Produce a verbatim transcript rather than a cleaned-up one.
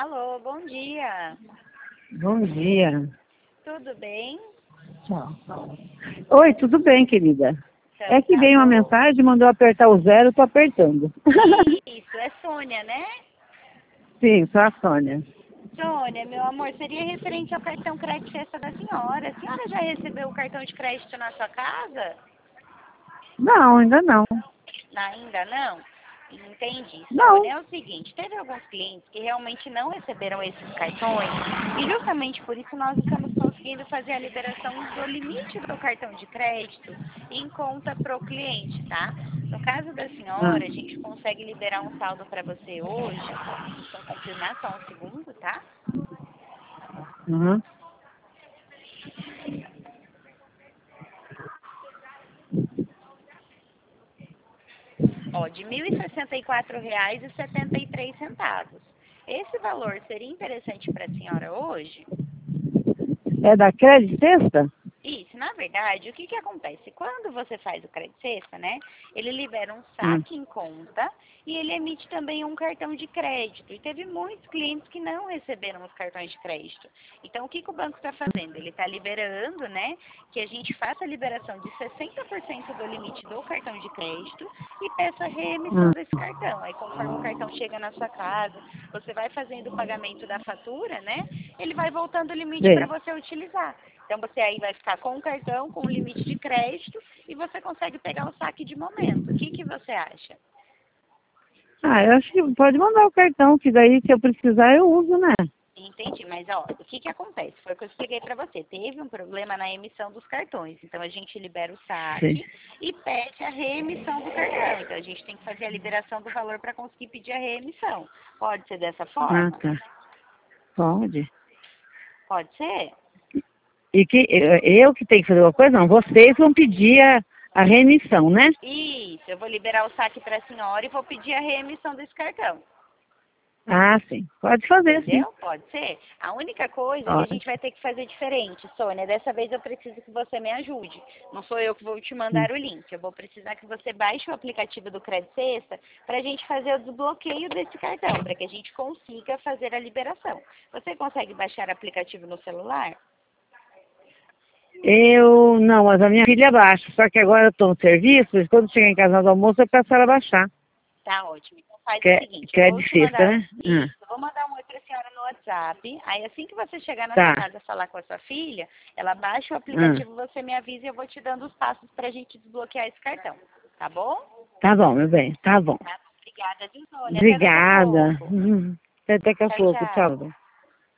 Alô, bom dia. Bom dia. Tudo bem? Tchau. Oi, tudo bem, querida? Então, É que tá veio uma bom. mensagem, mandou apertar o zero, eu tô apertando. Isso, é Sônia, né? Sim, sou a Sônia. Sônia, meu amor, seria referente ao cartão crédito Festa da senhora. A senhora já recebeu o cartão de crédito na sua casa? Não, ainda não. Ainda não? Entendi. Não. Sônia, é o seguinte, teve alguns clientes que realmente não receberam esses cartões e justamente por isso nós estamos conseguindo fazer a liberação do limite do cartão de crédito em conta para o cliente, tá? No caso da Ah, senhora, a gente consegue liberar um saldo para você hoje, só confirmar só um segundo, tá? uhum. Ó, de mil e sessenta e quatro reais e setenta e três centavos. Esse valor seria interessante para a senhora hoje? É da Crédito Sexta? Isso, na verdade, o que que acontece? Quando você faz o crédito sexta, né, ele libera um Hum. saque em conta e ele emite também um cartão de crédito. E teve muitos clientes que não receberam os cartões de crédito. Então, o que que o banco está fazendo? Ele está liberando, né, que a gente faça a liberação de sessenta por cento do limite do cartão de crédito e peça a reemissão Hum. desse cartão. Aí, conforme o cartão chega na sua casa, você vai fazendo o pagamento da fatura, né, ele vai voltando o limite para Sei. você utilizar. Então, você aí vai ficar com o cartão, com o limite de crédito e você consegue pegar o saque de momento. O que que você acha? Ah, eu acho que pode mandar o cartão, que daí se eu precisar eu uso, né? Entendi, mas ó, o que que acontece? Foi o que eu expliquei para você. Teve um problema na emissão dos cartões. Então, a gente libera o Sei. saque e pede a reemissão do cartão. Então, a gente tem que fazer a liberação do valor para conseguir pedir a reemissão. Pode ser dessa Ah, forma? tá. Pode. Pode ser? E que eu eu que tenho que fazer uma coisa? Não, vocês vão pedir a, a remissão, né? Isso, eu vou liberar o saque para a senhora e vou pedir a reemissão desse cartão. Ah, sim. Pode fazer, sim. Entendeu? Pode ser. A única coisa que a gente Pode. vai ter que fazer diferente, Sônia, dessa vez eu preciso que você me ajude. Não sou eu que vou te Hum. mandar o link. Eu vou precisar que você baixe o aplicativo do Crédito Sexta para a gente fazer o desbloqueio desse cartão, para que a gente consiga fazer a liberação. Você consegue baixar o aplicativo no celular? Eu, não, mas a minha filha baixa, só que agora eu estou no serviço, e quando chegar em casa do almoço eu peço ela baixar. Tá ótimo. Então faz Que o é, seguinte, que eu é vou de te sexta, mandar, né? Hum. isso, eu vou mandar um oi pra senhora no WhatsApp. Aí assim que você chegar na sua Tá. casa falar com a sua filha, ela baixa o Hum. aplicativo, você me avisa e eu vou te dando os passos pra gente desbloquear esse cartão. Tá bom? Tá bom, meu bem, tá bom. Tá. Obrigada, viu, Sônia? Até daqui a Obrigada. pouco. Hum. Até daqui a Tchau, pouco, tchau. tchau.